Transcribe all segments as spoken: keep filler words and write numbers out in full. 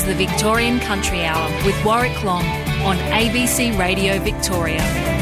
the Victorian Country Hour with Warwick Long on A B C Radio Victoria.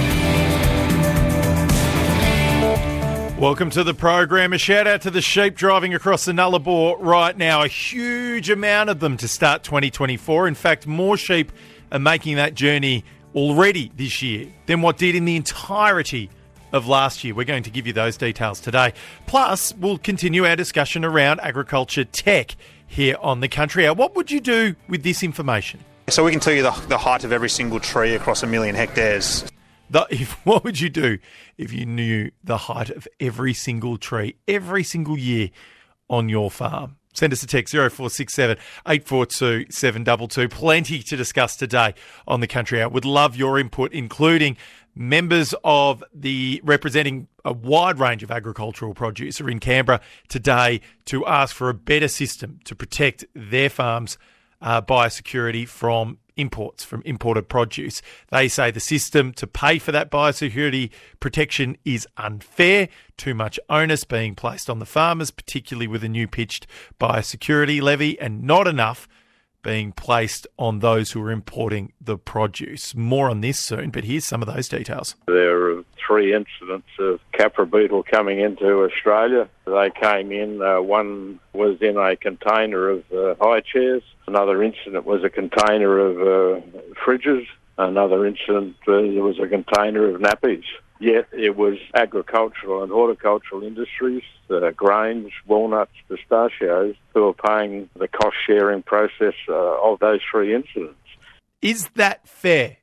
Welcome to the program. A shout out to the sheep driving across the Nullarbor right now. A huge amount of them to start twenty twenty-four. In fact, more sheep are making that journey already this year than what did in the entirety of last year. We're going to give you those details today. Plus, we'll continue our discussion around agriculture tech here on the Country Hour. What would you do with this information? So we can tell you the, the height of every single tree across a million hectares. The, if, what would you do if you knew the height of every single tree, every single year on your farm? Send us a text, zero four six seven, eight four two, seven two two. Plenty to discuss today on the Country Hour. Would love your input, including members of the representing a wide range of agricultural produce are in Canberra today to ask for a better system to protect their farms' uh, biosecurity from imports, from imported produce. They say the system to pay for that biosecurity protection is unfair, too much onus being placed on the farmers, particularly with a new pitched biosecurity levy, and not enough being placed on those who are importing the produce. More on this soon, but here's some of those details. There are three incidents of capra beetle coming into Australia. They came in, uh, one was in a container of uh, high chairs, another incident was a container of uh, fridges, another incident uh, there was a container of nappies. Yet it was agricultural and horticultural industries, uh, grains, walnuts, pistachios, who are paying the cost-sharing process uh, of those three incidents. Is that fair?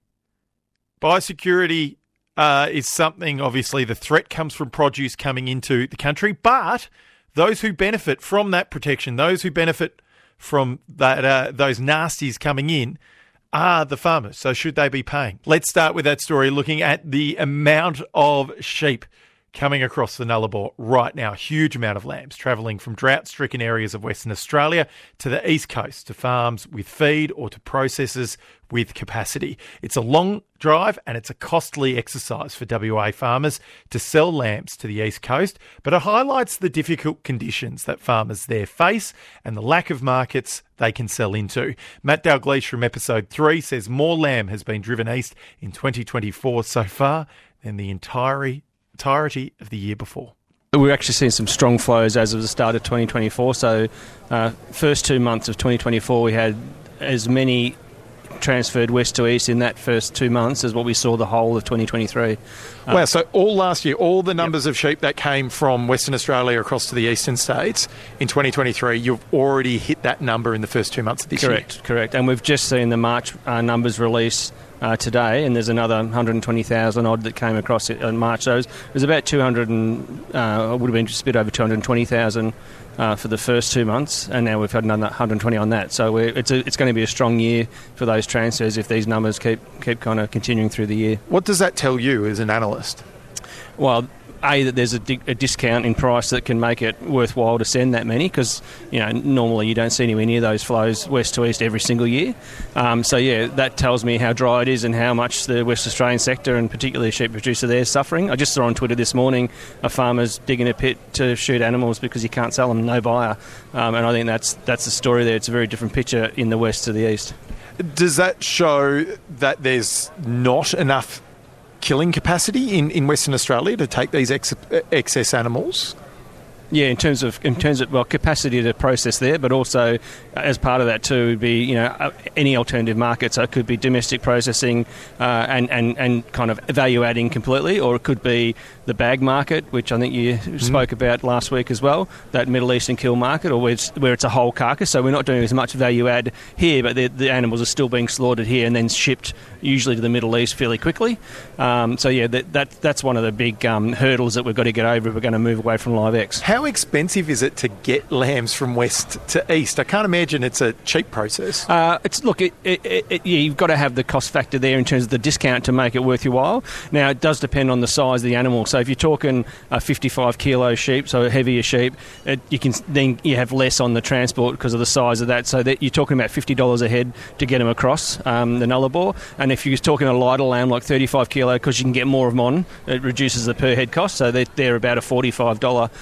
Biosecurity uh, is something, obviously, the threat comes from produce coming into the country, but those who benefit from that protection, those who benefit from that, uh, those nasties coming in, are the farmers. So should they be paying? Let's start with that story, looking at the amount of sheep coming across the Nullarbor right now. Huge amount of lambs travelling from drought-stricken areas of Western Australia to the east coast, to farms with feed or to processors with capacity. It's a long drive and it's a costly exercise for W A farmers to sell lambs to the east coast, but it highlights the difficult conditions that farmers there face and the lack of markets they can sell into. Matt Dalgleish from episode three says more lamb has been driven east in twenty twenty-four so far than the entirety entirety of the year before. We're actually seeing some strong flows as of the start of twenty twenty-four. So uh, first two months of twenty twenty-four, we had as many transferred west to east in that first two months as what we saw the whole of twenty twenty-three. Uh, wow, so all last year, all the numbers yep. of sheep that came from Western Australia across to the eastern states in twenty twenty-three, you've already hit that number in the first two months of this correct, year. Correct, correct. And we've just seen the March uh, numbers release Uh, today, and there's another one hundred twenty thousand odd that came across it in March. So it was, it was about two hundred and uh, would have been just a bit over two hundred twenty thousand uh, for the first two months, and now we've had another one hundred twenty on that. So we're, it's a, it's going to be a strong year for those transfers if these numbers keep keep kind of continuing through the year. What does that tell you as an analyst? Well, A, that there's a, di- a discount in price that can make it worthwhile to send that many, because you know normally you don't see anywhere near those flows west to east every single year. Um, so yeah, that tells me how dry it is and how much the West Australian sector, and particularly the sheep producer there, is suffering. I just saw on Twitter this morning a farmer's digging a pit to shoot animals because you can't sell them, no buyer. Um, and I think that's that's the story there. It's a very different picture in the west to the east. Does that show that there's not enough killing capacity in, in Western Australia to take these ex- excess animals? Yeah, in terms of in terms of well capacity to process there, but also as part of that too would be you know any alternative market. So it could be domestic processing uh, and, and and kind of value adding completely, or it could be the bag market, which I think you mm. spoke about last week as well. That Middle Eastern kill market, or where it's, where it's a whole carcass. So we're not doing as much value add here, but the, the animals are still being slaughtered here and then shipped usually to the Middle East fairly quickly. Um, so yeah, that, that that's one of the big um, hurdles that we've got to get over if we're going to move away from live X. How expensive is it to get lambs from west to east? I can't imagine it's a cheap process. Uh, it's look, it, it, it, yeah, you've got to have the cost factor there in terms of the discount to make it worth your while. Now, it does depend on the size of the animal. So if you're talking a fifty-five kilo sheep, so a heavier sheep, it, you can then you have less on the transport because of the size of that. So that you're talking about fifty dollars a head to get them across um, the Nullarbor. And if you're talking a lighter lamb like thirty-five kilo, because you can get more of them on, it reduces the per head cost. So they're, they're about a forty-five dollars, uh, forty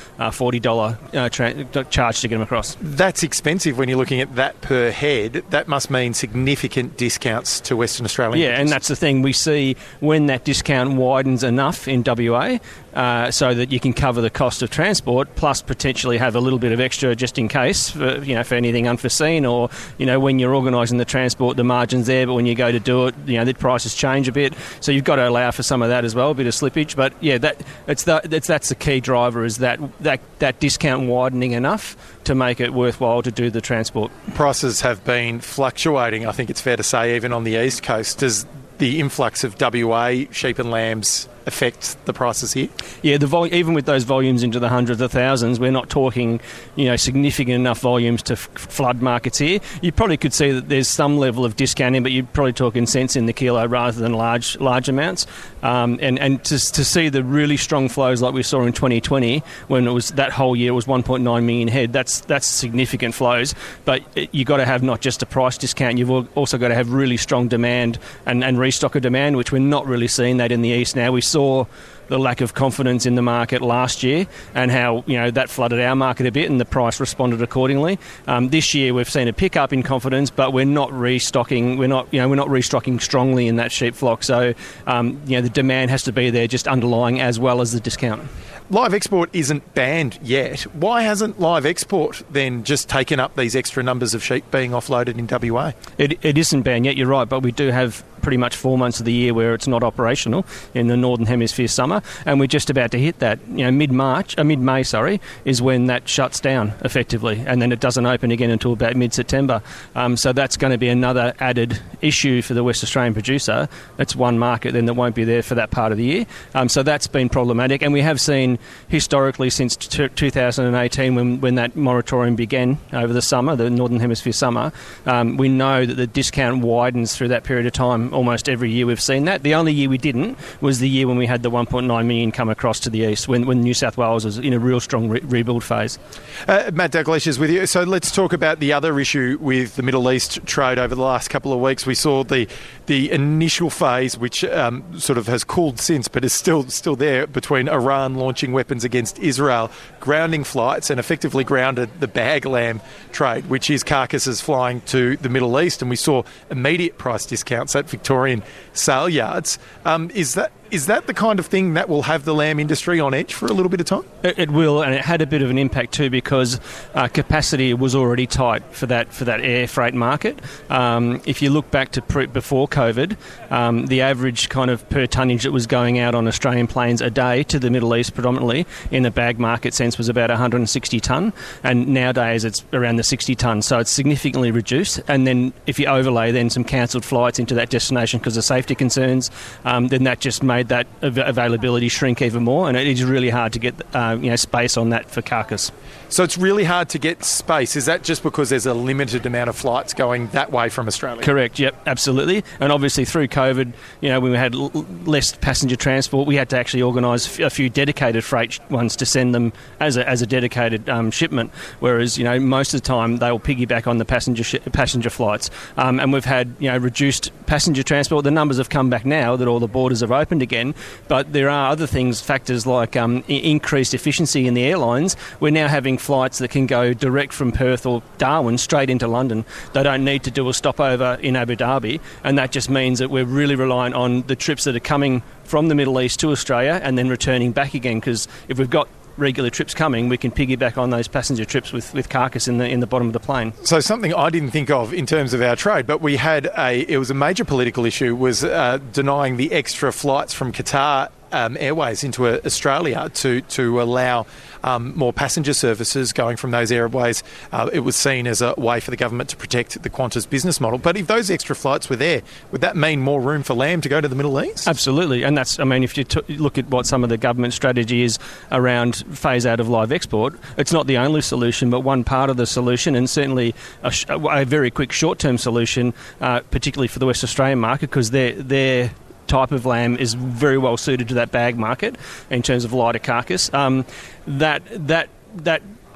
forty dollars uh, tra- charge to get them across. That's expensive when you're looking at that per head. That must mean significant discounts to Western Australian Yeah, producers. and that's the thing. We see when that discount widens enough in W A uh, so that you can cover the cost of transport, plus potentially have a little bit of extra just in case, for, you know, for anything unforeseen, or, you know, when you're organising the transport, the margin's there, but when you go to do it, you know, the prices change a bit. So you've got to allow for some of that as well, a bit of slippage. But yeah, that it's the, that's that's the key driver, is that, that that discount widening enough to make it worthwhile to do the transport. Prices have been fluctuating, I think it's fair to say, even on the East Coast. Does the influx of W A sheep and lambs affect the prices here? Yeah, the vol- even with those volumes into the hundreds of thousands, we're not talking, you know, significant enough volumes to f- flood markets here. You probably could see that there's some level of discounting, but you're probably talking cents in the kilo rather than large large amounts. Um, and and to, to see the really strong flows like we saw in twenty twenty, when it was that whole year was one point nine million head, that's that's significant flows. But you've got to have not just a price discount, you've also got to have really strong demand and, and restock of demand, which we're not really seeing that in the East now. We saw the lack of confidence in the market last year, and how, you know, that flooded our market a bit, and the price responded accordingly. Um, this year we've seen a pick up in confidence, but we're not restocking. We're not, you know, we're not restocking strongly in that sheep flock. So, um, you know, the demand has to be there, just underlying, as well as the discount. Live export isn't banned yet. Why hasn't live export then just taken up these extra numbers of sheep being offloaded in W A? It, it isn't banned yet, you're right, but we do have pretty much four months of the year where it's not operational in the Northern Hemisphere summer, and we're just about to hit that. You know, mid-March, uh, mid-May, sorry, is when that shuts down effectively, and then it doesn't open again until about mid-September. Um, so that's going to be another added issue for the West Australian producer. That's one market then that won't be there for that part of the year. Um, so that's been problematic, and we have seen historically since t- two thousand eighteen, when, when that moratorium began over the summer, the Northern Hemisphere summer, um, we know that the discount widens through that period of time. Almost every year we've seen that. The only year we didn't was the year when we had the one point nine million come across to the east, when, when New South Wales was in a real strong re- rebuild phase. Uh, Matt Dalglish is with you. So let's talk about the other issue with the Middle East trade over the last couple of weeks. We saw the the initial phase, which um, sort of has cooled since, but is still still there, between Iran launching weapons against Israel, grounding flights, and effectively grounded the bag lamb trade, which is carcasses flying to the Middle East. And we saw immediate price discounts at Victorian sale yards. Um, is that Is that the kind of thing that will have the lamb industry on edge for a little bit of time? It, it will, and it had a bit of an impact too, because uh, capacity was already tight for that for that air freight market. Um, if you look back to pre- before COVID, um, the average kind of per tonnage that was going out on Australian planes a day to the Middle East, predominantly in a bag market sense, was about one hundred sixty tonne, and nowadays it's around the sixty tonne. So it's significantly reduced. And then if you overlay then some cancelled flights into that destination because of safety concerns, um, then that just made that av- availability shrink even more, and it is really hard to get uh, you know space on that for carcass. So it's really hard to get space. Is that just because there's a limited amount of flights going that way from Australia? Correct, yep, absolutely. And obviously through COVID, you know, when we had l- less passenger transport, we had to actually organise a few dedicated freight ones to send them as a, as a dedicated um, shipment, whereas, you know, most of the time they will piggyback on the passenger sh- passenger flights. Um, and we've had, you know, reduced passenger transport. The numbers have come back now that all the borders have opened again, but there are other things, factors like um, I- increased efficiency in the airlines. We're now having flights that can go direct from Perth or Darwin straight into London. They don't need to do a stopover in Abu Dhabi, and that just means that we're really reliant on the trips that are coming from the Middle East to Australia and then returning back again, because if we've got regular trips coming, we can piggyback on those passenger trips with, with carcass in the in the bottom of the plane. So something I didn't think of in terms of our trade, but we had a, it was a major political issue, was uh, denying the extra flights from Qatar Um, Airways into uh, Australia to to allow um, more passenger services going from those airways. Uh, it was seen as a way for the government to protect the Qantas business model. But if those extra flights were there, would that mean more room for lamb to go to the Middle East? Absolutely, and that's, I mean, if you t- look at what some of the government strategy is around phase out of live export, it's not the only solution, but one part of the solution, and certainly a, sh- a very quick short-term solution, uh, particularly for the West Australian market, because they're they're type of lamb is very well suited to that bag market in terms of lighter carcass. Um, that that that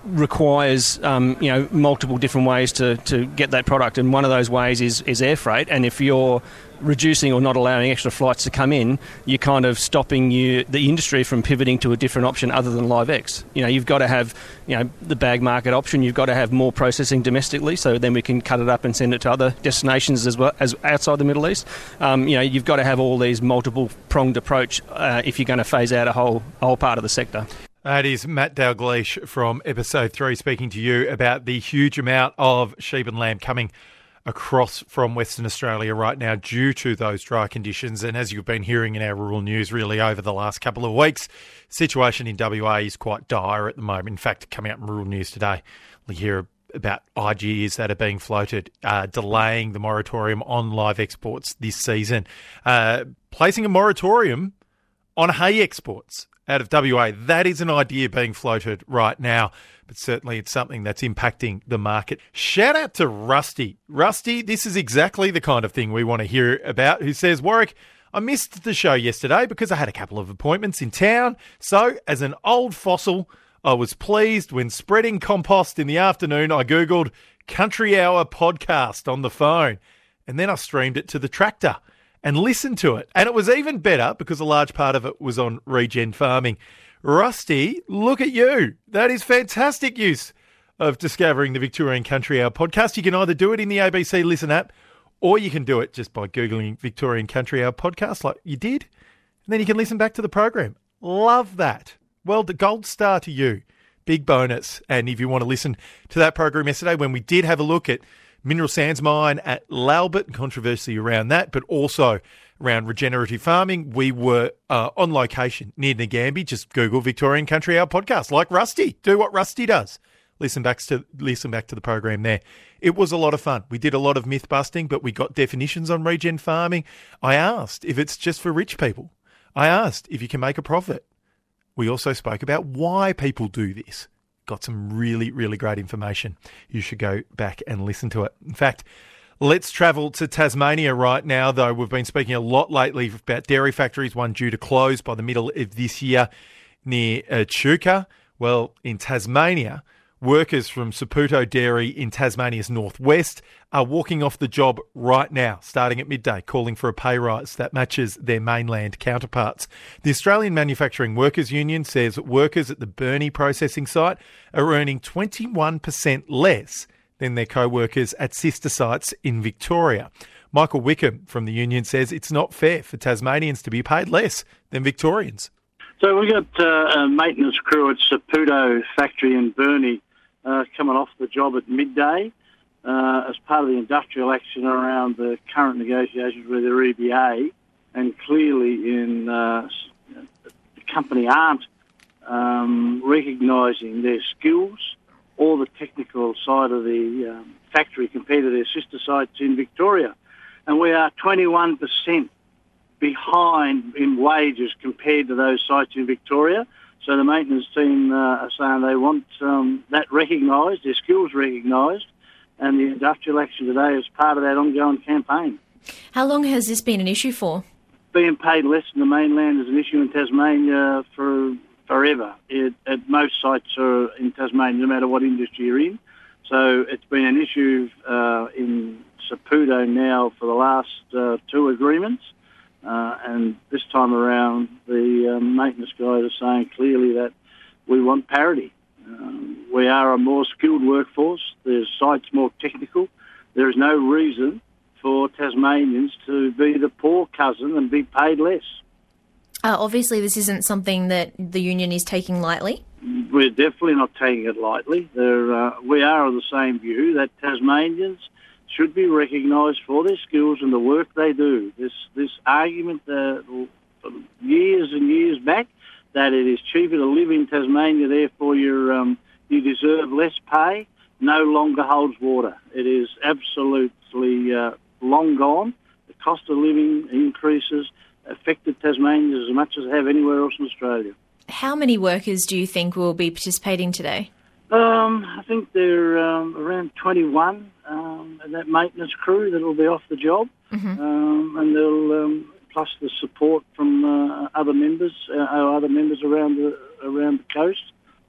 requires um, you know multiple different ways to, to get that product, and one of those ways is, is air freight. And if you're reducing or not allowing extra flights to come in, you're kind of stopping you the industry from pivoting to a different option other than LiveX. You know, you've got to have you know the bag market option. You've got to have more processing domestically, so then we can cut it up and send it to other destinations as well as outside the Middle East. Um, you know, you've got to have all these multiple pronged approach uh, if you're going to phase out a whole a whole part of the sector. That is Matt Dalgleish from episode three speaking to you about the huge amount of sheep and lamb coming across from Western Australia right now due to those dry conditions. And as you've been hearing in our rural news really over the last couple of weeks, the situation in W A is quite dire at the moment. In fact, coming out in rural news today, we hear about ideas that are being floated, uh, delaying the moratorium on live exports this season, uh, placing a moratorium on hay exports out of W A. That is an idea being floated right now, but certainly it's something that's impacting the market. Shout out to Rusty. Rusty, this is exactly the kind of thing we want to hear about, who says, Warwick, I missed the show yesterday because I had a couple of appointments in town. So as an old fossil, I was pleased when spreading compost in the afternoon, I Googled Country Hour podcast on the phone, and then I streamed it to the tractor and listen to it. And it was even better because a large part of it was on regen farming. Rusty, look at you. That is fantastic use of discovering the Victorian Country Hour podcast. You can either do it in the A B C Listen app, or you can do it just by Googling Victorian Country Hour podcast like you did. And then you can listen back to the program. Love that. Well, the gold star to you. Big bonus. And if you want to listen to that program yesterday when we did have a look at mineral sands mine at Lalbert, controversy around that, but also around regenerative farming. We were uh, on location near Nagambie. Just Google Victorian Country Hour podcast, like Rusty. Do what Rusty does. Listen back to listen back to the program there. It was a lot of fun. We did a lot of myth busting, but we got definitions on regen farming. I asked if it's just for rich people. I asked if you can make a profit. We also spoke about why people do this. Got some really, really great information. You should go back and listen to it. In fact, let's travel to Tasmania right now, though. We've been speaking a lot lately about dairy factories, one due to close by the middle of this year near Echuca. Well, in Tasmania, workers from Saputo Dairy in Tasmania's northwest are walking off the job right now, starting at midday, calling for a pay rise that matches their mainland counterparts. The Australian Manufacturing Workers Union says workers at the Burnie processing site are earning twenty-one percent less than their co-workers at sister sites in Victoria. Michael Wickham from the union says it's not fair for Tasmanians to be paid less than Victorians. So we got uh, a maintenance crew at Saputo factory in Burnie Uh, coming off the job at midday uh, as part of the industrial action around the current negotiations with the E B A, and clearly in uh, the company aren't um, recognising their skills or the technical side of the um, factory compared to their sister sites in Victoria. And we are twenty-one percent behind in wages compared to those sites in Victoria. So the maintenance team uh, are saying they want um, that recognised, their skills recognised, and the industrial action today is part of that ongoing campaign. How long has this been an issue for? Being paid less than the mainland is an issue in Tasmania for forever. It, at most sites are in Tasmania, no matter what industry you're in. So it's been an issue uh, in Saputo now for the last uh, two agreements. Uh, and this time around, the um, maintenance guys are saying clearly that we want parity. Um, we are a more skilled workforce. There's sites more technical. There is no reason for Tasmanians to be the poor cousin and be paid less. Uh, obviously, this isn't something that the union is taking lightly. We're definitely not taking it lightly. There, uh, we are of the same view that Tasmanians should be recognised for their skills and the work they do. This this argument uh, years and years back that it is cheaper to live in Tasmania, therefore you're, um, you deserve less pay, no longer holds water. It is absolutely uh, long gone. The cost of living increases affected Tasmanians as much as they have anywhere else in Australia. How many workers do you think will be participating today? Um, I think they're um, around twenty-one, um, and that maintenance crew that will be off the job, mm-hmm. um, and they'll um, plus the support from uh, other members, uh, our other members around the around the coast.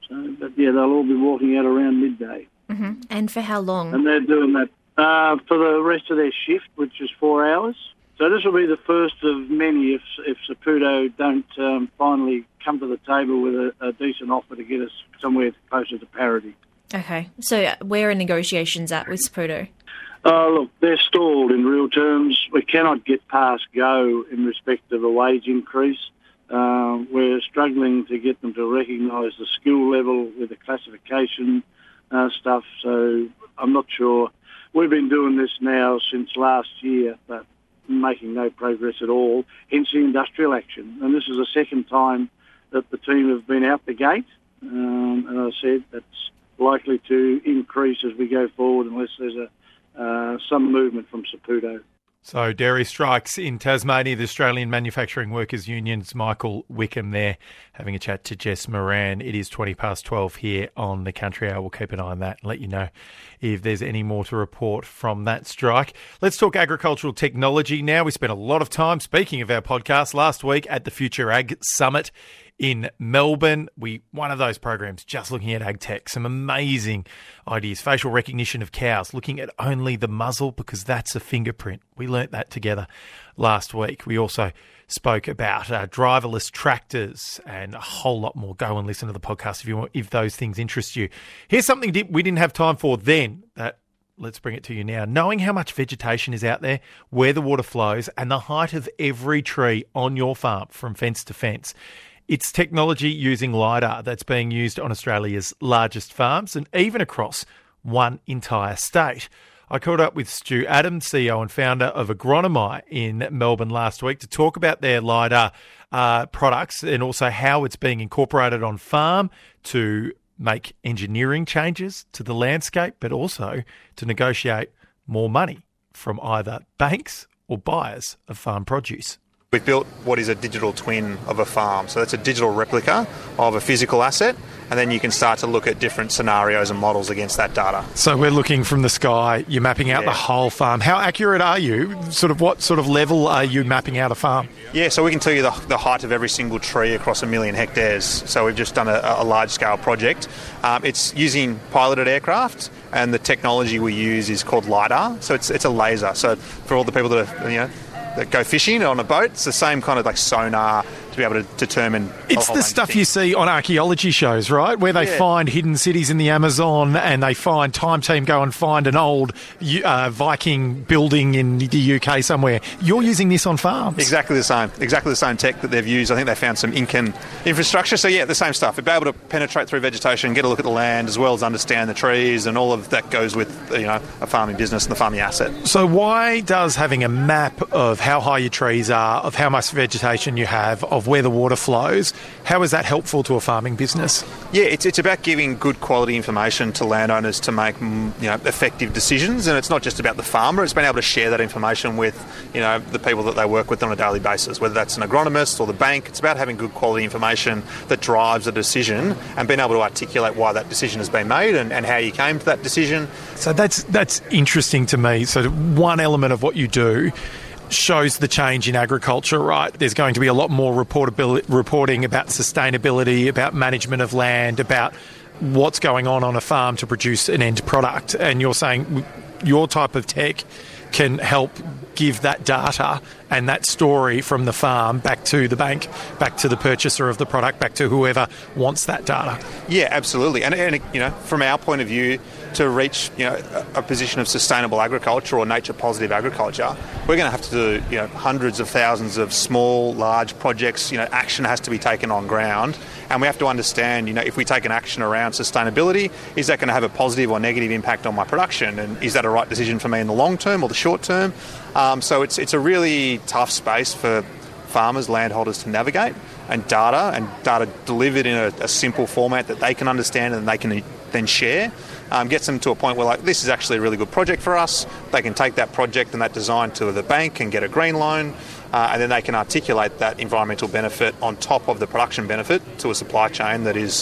So, but yeah, they'll all be walking out around midday. Mm-hmm. And for how long? And they're doing that uh, for the rest of their shift, which is four hours. So this will be the first of many if if Saputo don't um, finally come to the table with a, a decent offer to get us somewhere closer to parity. Okay. So where are negotiations at with Saputo? Uh, look, they're stalled in real terms. We cannot get past go in respect of a wage increase. Uh, we're struggling to get them to recognise the skill level with the classification uh, stuff. So I'm not sure. We've been doing this now since last year, but making no progress at all, hence the industrial action. And this is the second time that the team have been out the gate. Um, and I said that's likely to increase as we go forward unless there's a uh, some movement from Saputo. So dairy strikes in Tasmania, the Australian Manufacturing Workers Union's Michael Wickham there having a chat to Jess Moran. It is twenty past twelve here on the Country Hour. We'll keep an eye on that and let you know if there's any more to report from that strike. Let's talk agricultural technology now. We spent a lot of time, speaking of our podcast, last week at the Future Ag Summit in Melbourne. We one of those programs just looking at ag tech, some amazing ideas. Facial recognition of cows, looking at only the muzzle because that's a fingerprint. We learnt that together last week. We also spoke about uh, driverless tractors and a whole lot more. Go and listen to the podcast if you want, if those things interest you. Here's something we didn't have time for then that let's bring it to you now. Knowing how much vegetation is out there, where the water flows, and the height of every tree on your farm from fence to fence. It's technology using LiDAR that's being used on Australia's largest farms and even across one entire state. I caught up with Stu Adams, C E O and founder of Agronomy in Melbourne last week to talk about their LiDAR uh, products and also how it's being incorporated on farm to make engineering changes to the landscape, but also to negotiate more money from either banks or buyers of farm produce. We've built what is a digital twin of a farm. So that's a digital replica of a physical asset, and then you can start to look at different scenarios and models against that data. So we're looking from the sky, you're mapping out yeah. the whole farm. How accurate are you? Sort of what sort of level are you mapping out a farm? Yeah, so we can tell you the, the height of every single tree across a million hectares. So we've just done a, a large-scale project. Um, it's using piloted aircraft, and the technology we use is called LiDAR. So it's it's a laser. So for all the people that are, you know, that go fishing on a boat, it's the same kind of like sonar to be able to determine. It's the stuff you see on archaeology shows, right? Where they yeah. find hidden cities in the Amazon and they find Time Team go and find an old uh, Viking building in the U K somewhere. You're using this on farms. Exactly the same. Exactly the same tech that they've used. I think they found some Incan infrastructure. So yeah, the same stuff. They'd be able to penetrate through vegetation, get a look at the land, as well as understand the trees, and all of that goes with, you know, a farming business and the farming asset. So why does having a map of how high your trees are, of how much vegetation you have, of where the water flows, how is that helpful to a farming business? Yeah, it's it's about giving good quality information to landowners to make, you know, effective decisions, and it's not just about the farmer. It's being able to share that information with, you know, the people that they work with on a daily basis, whether that's an agronomist or the bank. It's about having good quality information that drives a decision and being able to articulate why that decision has been made and, and how you came to that decision. So that's that's interesting to me. So one element of what you do shows the change in agriculture, right? There's going to be a lot more reportability, reporting about sustainability, about management of land, about what's going on on a farm to produce an end product. And you're saying your type of tech can help give that data and that story from the farm back to the bank, back to the purchaser of the product, back to whoever wants that data. Yeah, absolutely. And, and you know, from our point of view, to reach, you know, a position of sustainable agriculture or nature positive agriculture, we're going to have to do, you know, hundreds of thousands of small, large projects. You know, action has to be taken on ground, and we have to understand, you know, if we take an action around sustainability, is that going to have a positive or negative impact on my production, and is that a right decision for me in the long term or the short term? Um, so it's it's a really tough space for farmers, landholders to navigate, and data and data delivered in a, a simple format that they can understand and they can then share. Um, gets them to a point where, like, this is actually a really good project for us. They can take that project and that design to the bank and get a green loan, uh, and then they can articulate that environmental benefit on top of the production benefit to a supply chain that is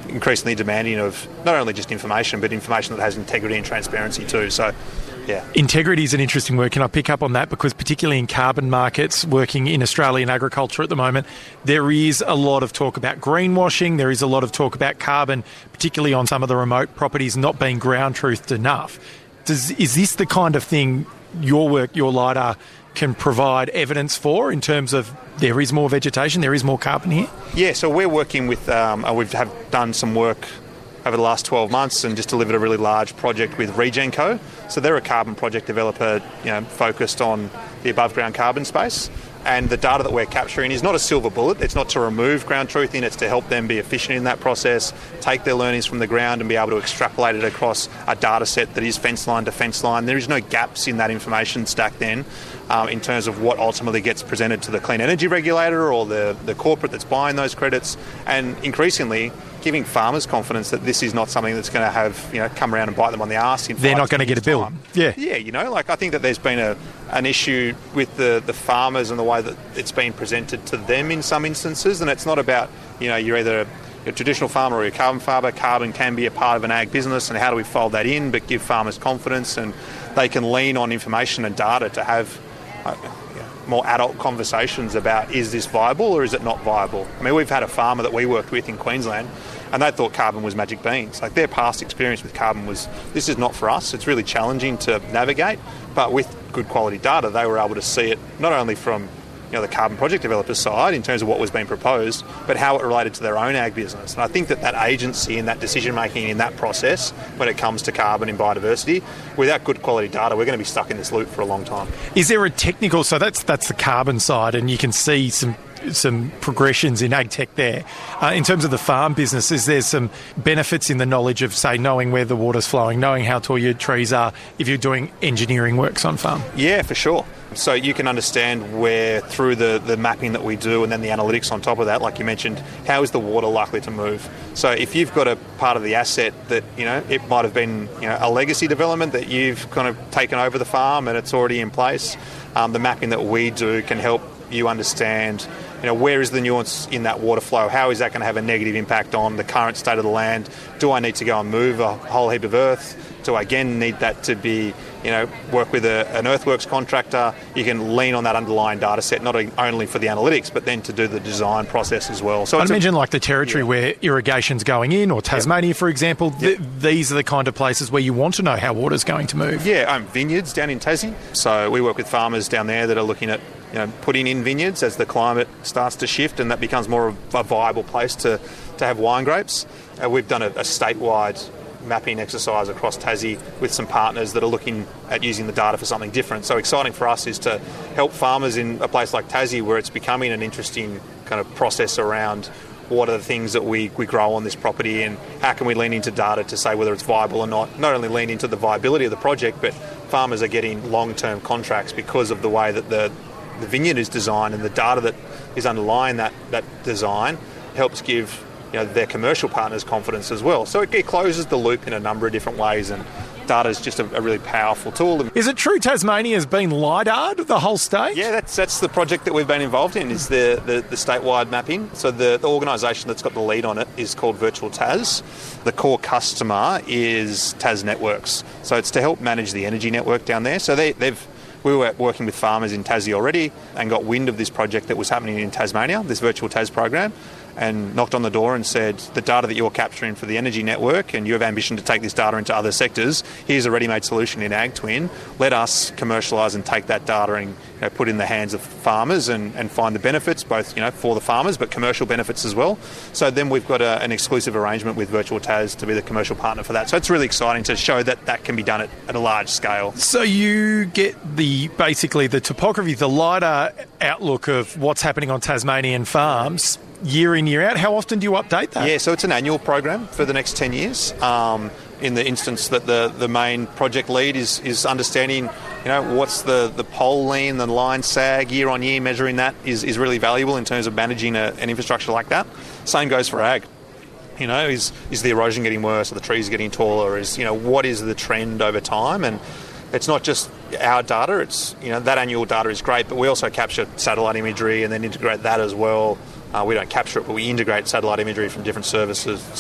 increasingly demanding of not only just information, but information that has integrity and transparency too. So, yeah. Integrity is an interesting word. Can I pick up on that? Because particularly in carbon markets, working in Australian agriculture at the moment, there is a lot of talk about greenwashing. There is a lot of talk about carbon, particularly on some of the remote properties, not being ground-truthed enough. Does, is this the kind of thing your work, your LiDAR, can provide evidence for in terms of there is more vegetation, there is more carbon here? Yeah, so we're working with, um, we've have done some work over the last twelve months and just delivered a really large project with RegenCo. So they're a carbon project developer, you know, focused on the above ground carbon space. And the data that we're capturing is not a silver bullet. It's not to remove ground truthing. It's to help them be efficient in that process, take their learnings from the ground and be able to extrapolate it across a data set that is fence line to fence line. There is no gaps in that information stack then um, in terms of what ultimately gets presented to the clean energy regulator or the, the corporate that's buying those credits. And increasingly giving farmers confidence that this is not something that's going to have, you know, come around and bite them on the arse. In They're not going to get a bill. Time. Yeah. Yeah, you know, like I think that there's been a an issue with the, the farmers and the way that it's been presented to them in some instances. And it's not about, you know, you're either a traditional farmer or a carbon farmer. Carbon can be a part of an ag business, and how do we fold that in but give farmers confidence and they can lean on information and data to have uh, more adult conversations about is this viable or is it not viable. I mean, we've had a farmer that we worked with in Queensland and they thought carbon was magic beans. Like their past experience with carbon was, this is not for us. It's really challenging to navigate, but with good quality data, they were able to see it not only from, you know, the carbon project developer side in terms of what was being proposed, but how it related to their own ag business. And I think that that agency and that decision making in that process, when it comes to carbon and biodiversity, without good quality data, we're going to be stuck in this loop for a long time. Is there a technical, so that's that's the carbon side, and you can see some some progressions in ag tech there. Uh, in terms of the farm business, is there some benefits in the knowledge of, say, knowing where the water's flowing, knowing how tall your trees are if you're doing engineering works on farm? Yeah, for sure. So you can understand where, through the, the mapping that we do and then the analytics on top of that, like you mentioned, how is the water likely to move? So if you've got a part of the asset that, you know, it might have been, you know, a legacy development that you've kind of taken over the farm and it's already in place, um, the mapping that we do can help you understand, you know, where is the nuance in that water flow? How is that going to have a negative impact on the current state of the land? Do I need to go and move a whole heap of earth? Do I again need that to be, you know, work with a, an earthworks contractor? You can lean on that underlying data set, not only for the analytics, but then to do the design process as well. So I'd imagine like the territory yeah. where irrigation's going in, or Tasmania, yep. for example, th- yep. these are the kind of places where you want to know how water's going to move. Yeah, um, vineyards down in Tassie. So we work with farmers down there that are looking at, you know, putting in vineyards as the climate starts to shift and that becomes more of a viable place to, to have wine grapes. Uh, we've done a, a statewide mapping exercise across Tassie with some partners that are looking at using the data for something different. So exciting for us is to help farmers in a place like Tassie where it's becoming an interesting kind of process around what are the things that we, we grow on this property and how can we lean into data to say whether it's viable or not. Not only lean into the viability of the project, but farmers are getting long-term contracts because of the way that the, the vineyard is designed and the data that is underlying that, that design helps give, you know, their commercial partners confidence as well. So it, it closes the loop in a number of different ways, and data is just a, a really powerful tool. Is it true Tasmania's been LiDAR'd the whole state? Yeah, that's that's the project that we've been involved in, is the, the, the statewide mapping. So the, the organisation that's got the lead on it is called Virtual Tas. The core customer is Tas Networks. So it's to help manage the energy network down there. So they, they've We were working with farmers in Tassie already and got wind of this project that was happening in Tasmania, this Virtual Tas program, and knocked on the door and said, the data that you're capturing for the energy network and you have ambition to take this data into other sectors, here's a ready-made solution in AgTwin. Let us commercialise and take that data and, you know, put it in the hands of farmers and, and find the benefits, both, you know, for the farmers, but commercial benefits as well. So then we've got a, an exclusive arrangement with Virtual Tas to be the commercial partner for that. So it's really exciting to show that that can be done at, at a large scale. So you get the basically the topography, the LiDAR outlook of what's happening on Tasmanian farms year in, year out. How often do you update that? Yeah, so it's an annual program for the next ten years. Um, in the instance that the, the main project lead is, is understanding, you know, what's the, the pole lean, the line sag year on year, measuring that is, is really valuable in terms of managing a, an infrastructure like that. Same goes for ag. You know, is is the erosion getting worse? Are the trees getting taller? Is, you know, what is the trend over time? And it's not just our data, it's, you know, that annual data is great, but we also capture satellite imagery and then integrate that as well. Uh, we don't capture it, but we integrate satellite imagery from different services, service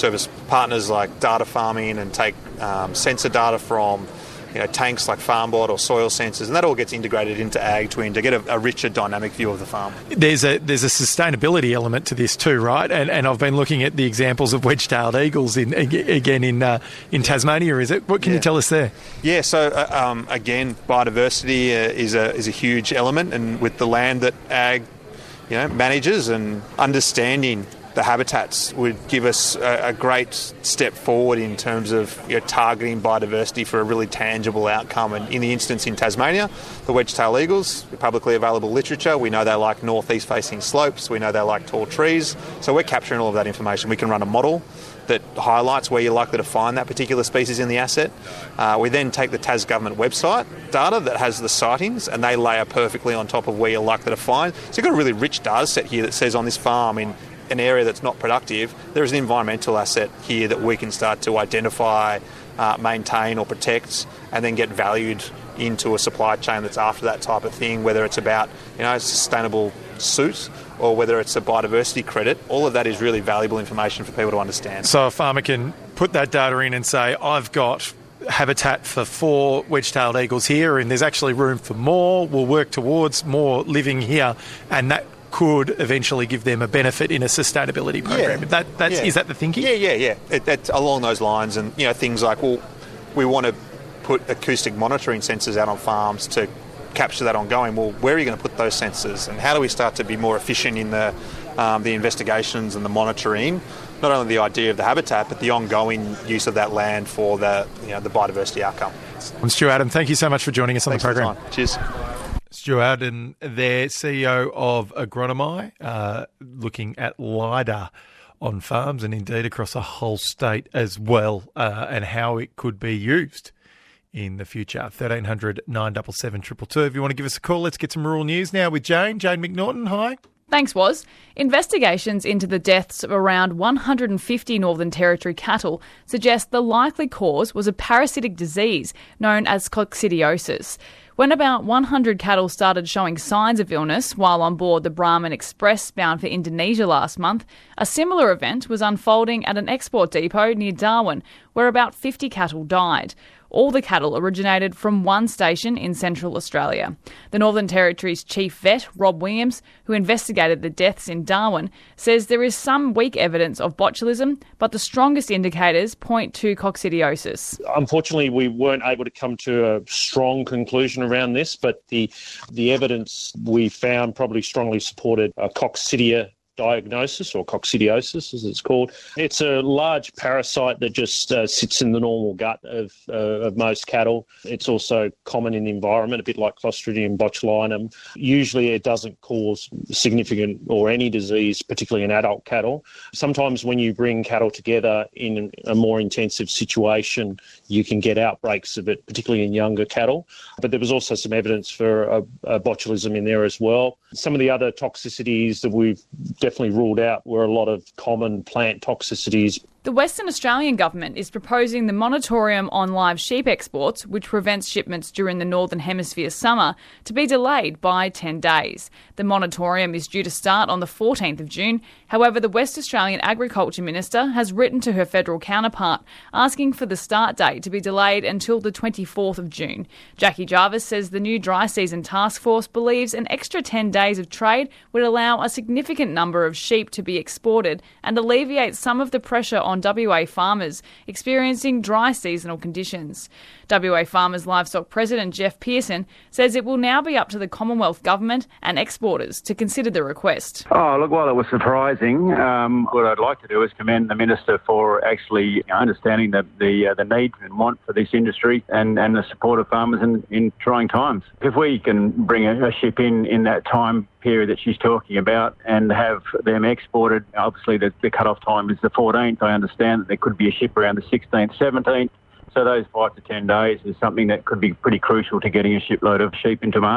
partners like Data Farming and take um, sensor data from you know, tanks like FarmBot or soil sensors, and that all gets integrated into AgTwin to get a, a richer dynamic view of the farm. There's a there's a sustainability element to this too, right? And and I've been looking at the examples of wedge-tailed eagles in again in uh, in Tasmania. Is it? What can yeah. you tell us there? Yeah. So uh, um, again, biodiversity uh, is a is a huge element, and with the land that Ag, you know, manages and understanding the habitats would give us a, a great step forward in terms of you know, targeting biodiversity for a really tangible outcome. And in the instance in Tasmania, the wedge-tailed eagles, publicly available literature, we know they like north-east facing slopes, we know they like tall trees, so we're capturing all of that information. We can run a model that highlights where you're likely to find that particular species in the asset. Uh, we then take the Tas government website data that has the sightings, and they layer perfectly on top of where you're likely to find. So you've got a really rich data set here that says on this farm in an area that's not productive, there is an environmental asset here that we can start to identify, uh, maintain or protect, and then get valued into a supply chain that's after that type of thing, whether it's about you know sustainable soot or whether it's a biodiversity credit. All of that is really valuable information for people to understand. So a farmer can put that data in and say, I've got habitat for four wedge-tailed eagles here and there's actually room for more. We'll work towards more living here, and that could eventually give them a benefit in a sustainability program. Yeah. That that's, yeah. Is that the thinking? Yeah, yeah, yeah. It, it, along those lines, and you know things like, well, we want to put acoustic monitoring sensors out on farms to capture that ongoing. Well, where are you going to put those sensors, and how do we start to be more efficient in the um, the investigations and the monitoring? Not only the idea of the habitat, but the ongoing use of that land for the you know the biodiversity outcome. I'm Stu Adam. Thank you so much for joining us on Thanks the program. For the time. Cheers. Stu Adam, their C E O of Agronomy, uh, looking at LiDAR on farms and indeed across a whole state as well, uh, and how it could be used in the future. thirteen hundred nine seven seven two two two. If you want to give us a call, let's get some rural news now with Jane. Jane McNaughton, hi. Thanks, Woz. Investigations into the deaths of around one hundred fifty Northern Territory cattle suggest the likely cause was a parasitic disease known as coccidiosis. When about one hundred cattle started showing signs of illness while on board the Brahman Express bound for Indonesia last month, a similar event was unfolding at an export depot near Darwin, where about fifty cattle died. All the cattle originated from one station in Central Australia. The Northern Territory's chief vet, Rob Williams, who investigated the deaths in Darwin, says there is some weak evidence of botulism, but the strongest indicators point to coccidiosis. Unfortunately, we weren't able to come to a strong conclusion around this, but the the evidence we found probably strongly supported a coccidia diagnosis, or coccidiosis as it's called. It's a large parasite that just uh, sits in the normal gut of, uh, of most cattle. It's also common in the environment, a bit like Clostridium botulinum. Usually it doesn't cause significant or any disease, particularly in adult cattle. Sometimes when you bring cattle together in a more intensive situation, you can get outbreaks of it, particularly in younger cattle. But there was also some evidence for a, a botulism in there as well. Some of the other toxicities that we've definitely ruled out were a lot of common plant toxicities. The Western Australian government is proposing the moratorium on live sheep exports, which prevents shipments during the Northern Hemisphere summer, to be delayed by ten days. The moratorium is due to start on the fourteenth of June. However, the West Australian Agriculture Minister has written to her federal counterpart asking for the start date to be delayed until the twenty-fourth of June. Jackie Jarvis says the new dry season task force believes an extra ten days of trade would allow a significant number of sheep to be exported and alleviate some of the pressure on W A farmers experiencing dry seasonal conditions. W A Farmers Livestock President Jeff Pearson says it will now be up to the Commonwealth Government and exporters to consider the request. Oh, look, while it was surprising, um, what I'd like to do is commend the Minister for actually you know, understanding the the, uh, the need and want for this industry and, and the support of farmers in, in trying times. If we can bring a, a ship in in that time period that she's talking about and have them exported, obviously the, the cut-off time is the fourteenth. I understand that there could be a ship around the sixteenth, seventeenth. So those five to ten days is something that could be pretty crucial to getting a shipload of sheep into market.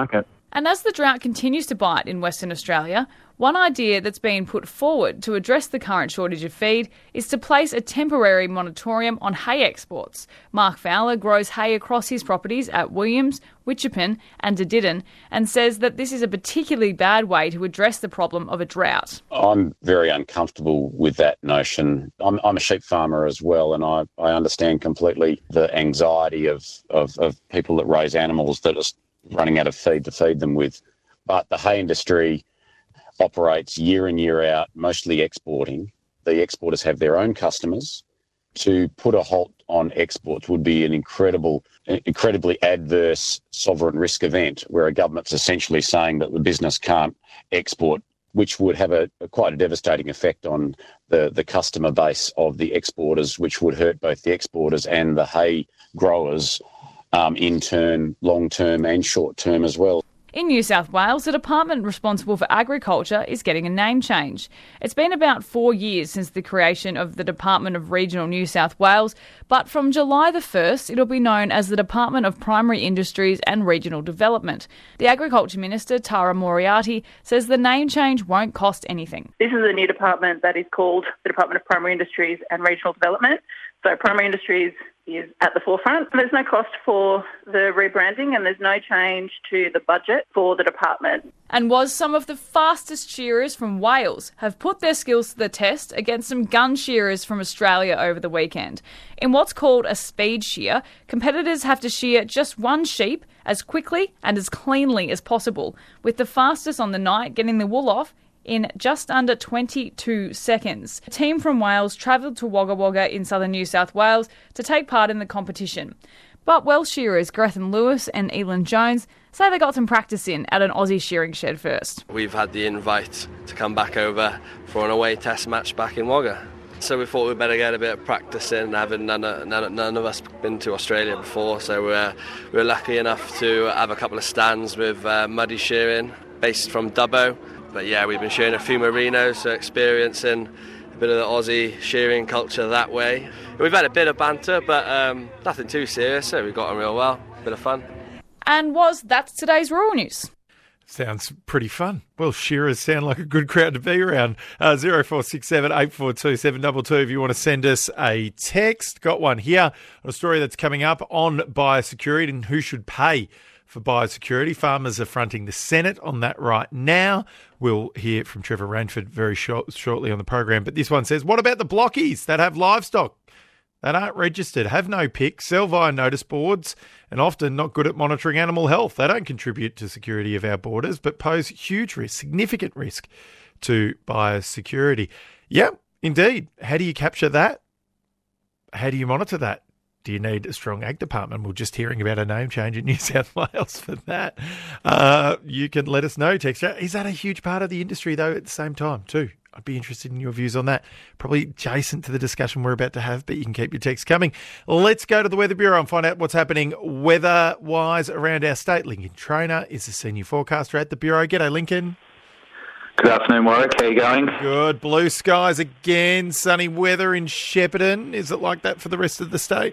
And as the drought continues to bite in Western Australia, one idea that's been put forward to address the current shortage of feed is to place a temporary moratorium on hay exports. Mark Fowler grows hay across his properties at Williams, Witchepin and Dididin and says that this is a particularly bad way to address the problem of a drought. I'm very uncomfortable with that notion. I'm, I'm a sheep farmer as well, and I, I understand completely the anxiety of, of, of people that raise animals that are running out of feed to feed them with. But the hay industry operates year in, year out, mostly exporting. The exporters have their own customers. To put a halt on exports would be an incredible, incredibly adverse sovereign risk event where a government's essentially saying that the business can't export, which would have a, a quite a devastating effect on the, the customer base of the exporters, which would hurt both the exporters and the hay growers um, in turn, long-term and short-term as well. In New South Wales, the department responsible for agriculture is getting a name change. It's been about four years since the creation of the Department of Regional New South Wales, but from July the first, it'll be known as the Department of Primary Industries and Regional Development. The Agriculture Minister, Tara Moriarty, says the name change won't cost anything. This is a new department that is called the Department of Primary Industries and Regional Development. So primary industries is at the forefront. There's no cost for the rebranding and there's no change to the budget for the department. And was some of the fastest shearers from Wales have put their skills to the test against some gun shearers from Australia over the weekend. In what's called a speed shear, competitors have to shear just one sheep as quickly and as cleanly as possible, with the fastest on the night getting the wool off in just under twenty-two seconds. A team from Wales travelled to Wagga Wagga in southern New South Wales to take part in the competition. But Welsh shearers Grethen Lewis and Elin Jones say they got some practice in at an Aussie shearing shed first. We've had the invite to come back over for an away test match back in Wagga. So we thought we'd better get a bit of practice in, having none of, none, none of us been to Australia before. So we're, we're lucky enough to have a couple of stands with uh, muddy shearing based from Dubbo. But yeah, we've been shearing a few merinos, so experiencing a bit of the Aussie shearing culture that way. We've had a bit of banter, but um, nothing too serious, so we've got on real well. Bit of fun. And was that's today's Rural News. Sounds pretty fun. Well, shearers sound like a good crowd to be around. Uh, zero four six seven eight four two seven two two if you want to send us a text. Got one here, a story that's coming up on biosecurity and who should pay for biosecurity. Farmers are fronting the Senate on that right now. We'll hear from Trevor Rainford very short, shortly on the program. But this one says, what about the blockies that have livestock that aren't registered, have no P I C, sell via notice boards, and often not good at monitoring animal health? They don't contribute to security of our borders, but pose huge risk, significant risk to biosecurity. Yeah, indeed. How do you capture that? How do you monitor that? Do you need a strong ag department? We're just hearing about a name change in New South Wales for that. Uh, you can let us know. Text. Is that a huge part of the industry, though, at the same time, too? I'd be interested in your views on that. Probably adjacent to the discussion we're about to have, but you can keep your texts coming. Let's go to the Weather Bureau and find out what's happening weather-wise around our state. Lincoln Trainer is the senior forecaster at the Bureau. G'day, Lincoln. Good afternoon, Warwick. How are you going? Good. Blue skies again. Sunny weather in Shepparton. Is it like that for the rest of the state?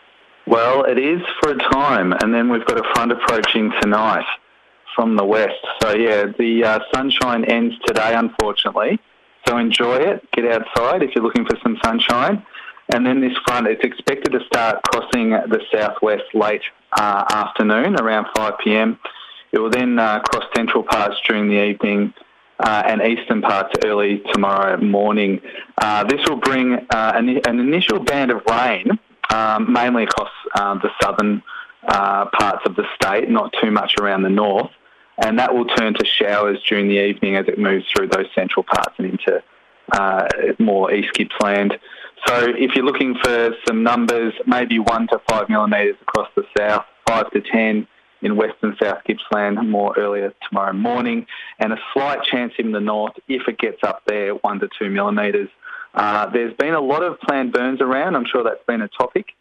Well, it is for a time, and then we've got a front approaching tonight from the west. So, yeah, the uh, sunshine ends today, unfortunately. So enjoy it. Get outside if you're looking for some sunshine. And then this front is expected to start crossing the southwest late uh, afternoon, around five p.m. It will then uh, cross central parts during the evening uh, and eastern parts early tomorrow morning. Uh, this will bring uh, an, an initial band of rain, Um, mainly across uh, the southern uh, parts of the state, not too much around the north, and that will turn to showers during the evening as it moves through those central parts and into uh, more East Gippsland. So if you're looking for some numbers, maybe one to five millimetres across the south, five to ten in western South Gippsland more earlier tomorrow morning, and a slight chance in the north, if it gets up there, one to two millimetres. Uh, there's been a lot of planned burns around. I'm sure that's been a topic.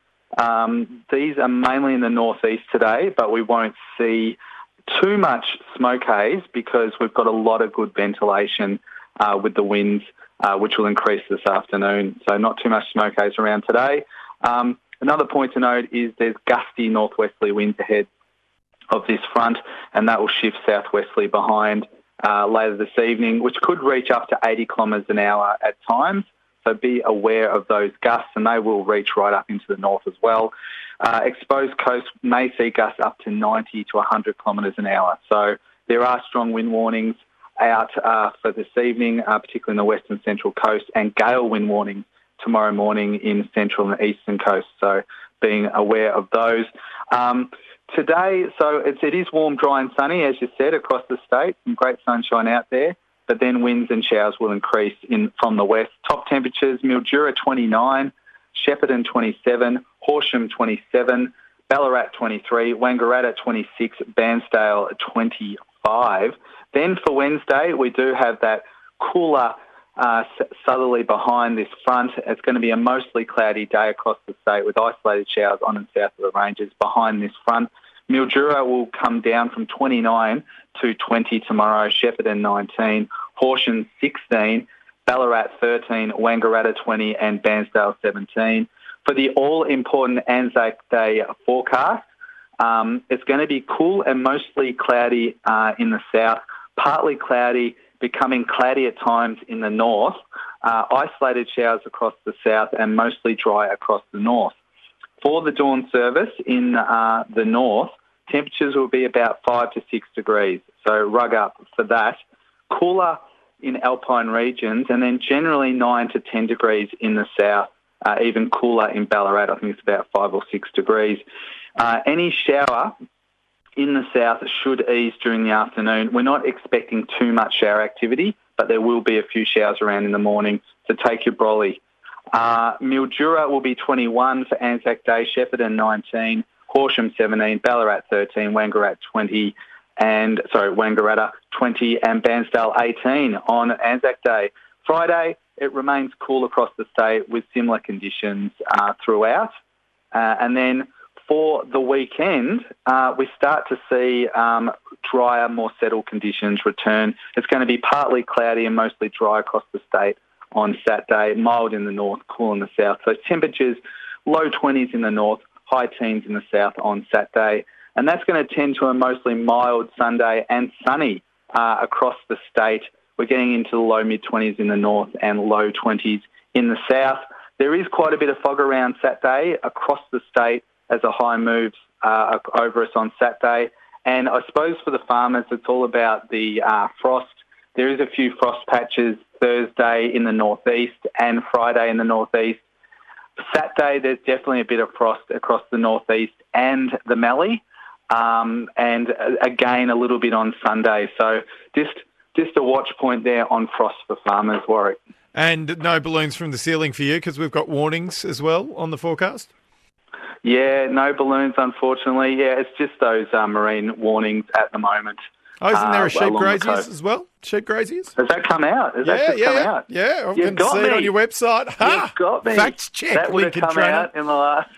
Um, these are mainly in the northeast today, but we won't see too much smoke haze because we've got a lot of good ventilation uh, with the winds, uh, which will increase this afternoon. So not too much smoke haze around today. Um, another point to note is there's gusty northwesterly winds ahead of this front, and that will shift southwesterly behind uh, later this evening, which could reach up to eighty kilometres an hour at times. So be aware of those gusts, and they will reach right up into the north as well. Uh, exposed coast may see gusts up to ninety to one hundred kilometres an hour. So there are strong wind warnings out uh, for this evening, uh, particularly in the western central coast, and gale wind warnings tomorrow morning in central and eastern coast. So being aware of those. Um, today, so it's, it is warm, dry and sunny, as you said, across the state. Some great sunshine out there. But then winds and showers will increase in from the west. Top temperatures, Mildura twenty-nine, Shepparton twenty-seven, Horsham twenty-seven, Ballarat twenty-three, Wangaratta twenty-six, Bairnsdale twenty-five. Then for Wednesday, we do have that cooler uh, southerly behind this front. It's going to be a mostly cloudy day across the state with isolated showers on and south of the ranges behind this front. Mildura will come down from twenty-nine to twenty tomorrow, Shepparton nineteen, Horsham sixteen, Ballarat thirteen, Wangaratta twenty and Bairnsdale seventeen. For the all-important Anzac Day forecast, um, it's going to be cool and mostly cloudy uh, in the south, partly cloudy, becoming cloudy at times in the north, uh, isolated showers across the south and mostly dry across the north. For the dawn service in uh, the north, temperatures will be about five to six degrees, so rug up for that. Cooler in alpine regions, and then generally nine to ten degrees in the south, uh, even cooler in Ballarat. I think it's about five or six degrees. Uh, any shower in the south should ease during the afternoon. We're not expecting too much shower activity, but there will be a few showers around in the morning, so take your brolly. Uh, Mildura will be twenty-one for Anzac Day, Shepparton nineteen, Horsham seventeen, Ballarat thirteen, Wangaratta twenty, and sorry, Wangaratta twenty, and Bairnsdale eighteen on Anzac Day. Friday, it remains cool across the state with similar conditions uh, throughout, uh, and then for the weekend, uh, we start to see um, drier, more settled conditions return. It's going to be partly cloudy and mostly dry across the state on Saturday, mild in the north, cool in the south. So temperatures, low twenties in the north, high teens in the south on Saturday. And that's going to tend to a mostly mild Sunday and sunny uh, across the state. We're getting into the low mid-twenties in the north and low twenties in the south. There is quite a bit of fog around Saturday across the state as a high moves uh, over us on Saturday. And I suppose for the farmers, it's all about the uh, frost. There is a few frost patches Thursday in the northeast and Friday in the northeast. Saturday, there's definitely a bit of frost across the northeast and the Mallee, um, and uh, again a little bit on Sunday. So just just a watch point there on frost for farmers, Warwick. And no balloons from the ceiling for you because we've got warnings as well on the forecast? Yeah, no balloons, unfortunately. Yeah, it's just those uh, marine warnings at the moment. Oh, isn't there a uh, sheep graziers as well? Sheep graziers? Has that come out? Has yeah, that just yeah, come out? Yeah, I You've can got see me. it on your website. Ha! You've got me. Fact check. That would have Lincoln come Trainer. out in the last...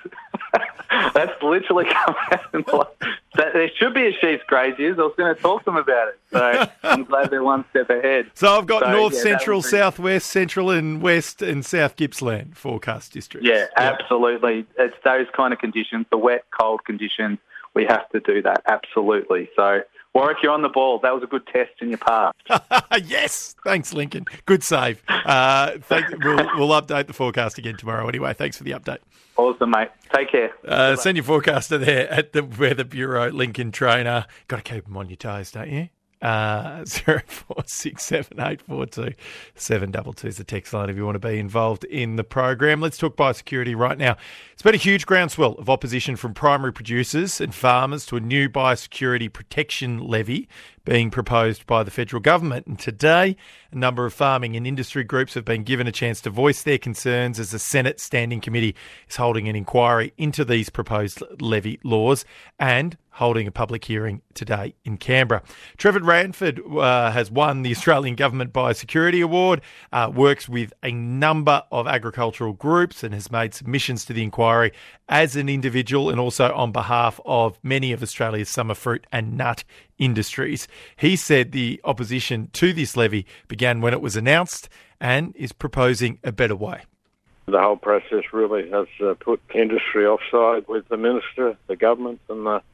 That's literally come out in the last... That, there should be a sheep's graziers. I was going to talk to them about it. So I'm glad they're one step ahead. So I've got So, north, yeah, central, that would be- southwest, central and west and south Gippsland forecast districts. Yeah, absolutely. It's those kind of conditions, the wet, cold conditions. We have to do that, absolutely. So, Warwick, you're on the ball. That was a good test in your past. Yes. Thanks, Lincoln. Good save. Uh, thank, we'll, we'll update the forecast again tomorrow anyway. Thanks for the update. Awesome, mate. Take care. Uh, send your forecaster there at the Weather Bureau, Lincoln Trainer. Got to keep them on your toes, don't you? Uh, zero four six seven eight four two seven two two is the text line if you want to be involved in the program. Let's talk biosecurity right now. It's been a huge groundswell of opposition from primary producers and farmers to a new biosecurity protection levy being proposed by the federal government. And today, a number of farming and industry groups have been given a chance to voice their concerns as the Senate Standing Committee is holding an inquiry into these proposed levy laws and holding a public hearing today in Canberra. Trevor Ranford uh, has won the Australian Government Biosecurity Award, uh, works with a number of agricultural groups and has made submissions to the inquiry as an individual and also on behalf of many of Australia's summer fruit and nut industries. He said the opposition to this levy began when it was announced and is proposing a better way. The whole process really has uh, put industry offside with the minister, the government and the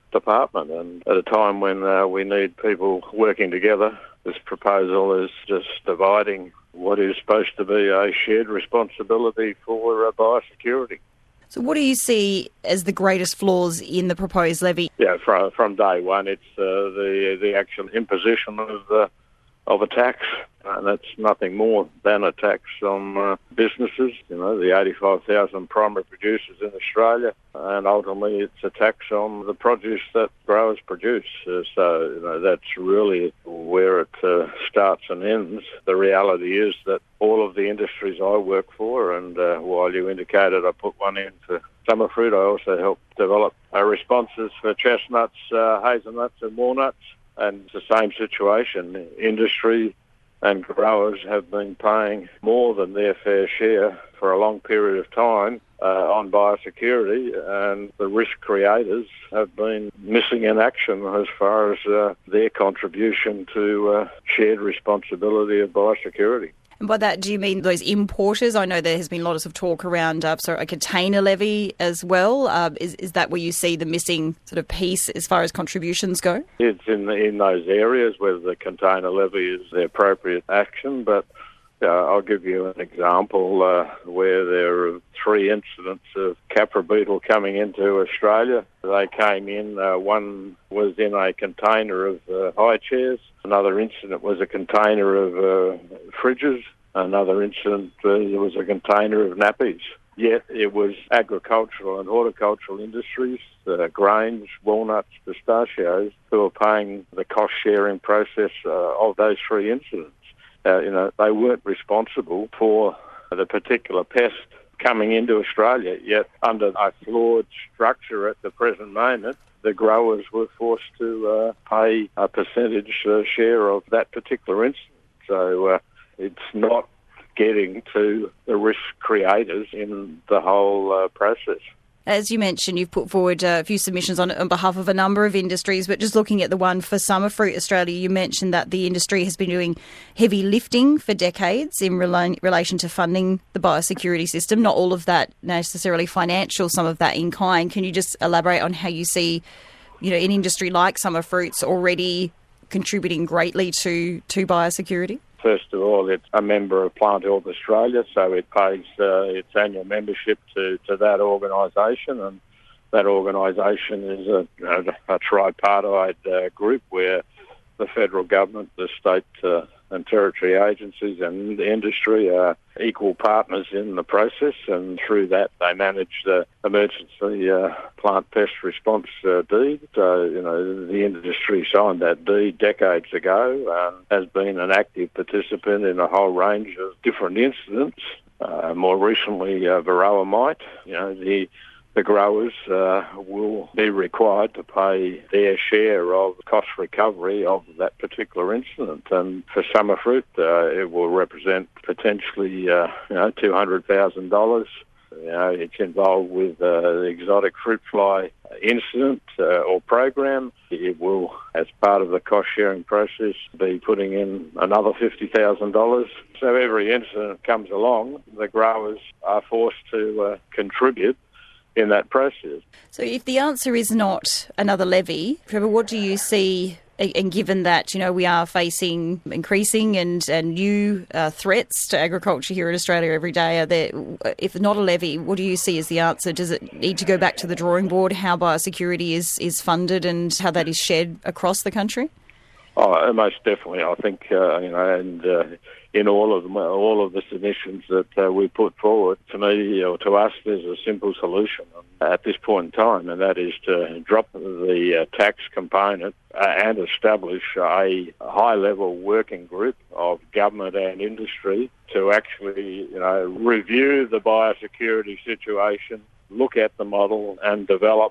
department. And at a time when uh, we need people working together, this proposal is just dividing what is supposed to be a shared responsibility for uh, biosecurity. So what do you see as the greatest flaws in the proposed levy? Yeah, from, from day one, it's uh, the the actual imposition of uh, of a tax, and that's nothing more than a tax on uh, businesses. You know, the eighty-five thousand primary producers in Australia, and ultimately it's a tax on the produce that growers produce. Uh, so you know, that's really where it uh, starts and ends. The reality is that all of the industries I work for, and uh, while you indicated I put one in for summer fruit, I also help develop uh, responses for chestnuts, uh, hazelnuts and walnuts. And it's the same situation. Industry and growers have been paying more than their fair share for a long period of time uh, on biosecurity, and the risk creators have been missing in action as far as uh, their contribution to uh, shared responsibility of biosecurity. And by that, do you mean those importers? I know there has been lots of talk around uh, sorry, a container levy as well. Uh, is, is that where you see the missing sort of piece as far as contributions go? It's in, in those areas where the container levy is the appropriate action, but uh, I'll give you an example uh, where there are three incidents of capra beetle coming into Australia. They came in, uh, one was in a container of uh, high chairs. Another incident was a container of uh, fridges. Another incident uh, was a container of nappies. Yet it was agricultural and horticultural industries, uh, grains, walnuts, pistachios, who were paying the cost-sharing process uh, of those three incidents. Uh, you know, they weren't responsible for the particular pest coming into Australia, yet under a flawed structure at the present moment, the growers were forced to uh, pay a percentage uh, share of that particular incident. So uh, it's not getting to the risk creators in the whole uh, process. As you mentioned, you've put forward a few submissions on, on behalf of a number of industries, but just looking at the one for Summer Fruit Australia, you mentioned that the industry has been doing heavy lifting for decades in rela- relation to funding the biosecurity system. Not all of that necessarily financial, some of that in kind. Can you just elaborate on how you see, you know, an industry like Summer Fruits already contributing greatly to, to biosecurity? First of all, it's a member of Plant Health Australia, so it pays uh, its annual membership to, to that organisation, and that organisation is a, a, a tripartite uh, group where the federal government, the state uh, and territory agencies and the industry are equal partners in the process, and through that they manage the emergency uh, plant pest response uh, deed. So, you know, the industry signed that deed decades ago and has been an active participant in a whole range of different incidents. Uh, more recently, uh, varroa mite. You know, the The growers uh, will be required to pay their share of cost recovery of that particular incident. And for summer fruit, uh, it will represent potentially uh, you know, two hundred thousand dollars. You know, it's involved with uh, the exotic fruit fly incident uh, or program. It will, as part of the cost-sharing process, be putting in another fifty thousand dollars. So every incident comes along, the growers are forced to uh, contribute in that process. So if the answer is not another levy, Trevor, what do you see, and given that, you know, we are facing increasing and, and new uh, threats to agriculture here in Australia every day, are there, if not a levy, what do you see as the answer? Does it need to go back to the drawing board, how biosecurity is, is funded and how that is shared across the country? Oh, most definitely. I think, uh, you know, and uh, in all of them, all of the submissions that uh, we put forward, to me or to us, there's a simple solution at this point in time, and that is to drop the uh, tax component uh, and establish a high-level working group of government and industry to actually, you know, review the biosecurity situation, look at the model, and develop